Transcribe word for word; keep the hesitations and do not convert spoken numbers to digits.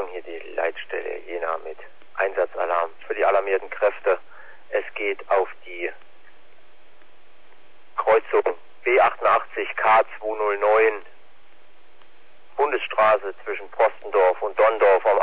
Achtung, hier die Leitstelle Jena mit Einsatzalarm für die alarmierten Kräfte. Es geht auf die Kreuzung B achtundachtzig K zweihundertneun, Bundesstraße zwischen Prostendorf und Donndorf auf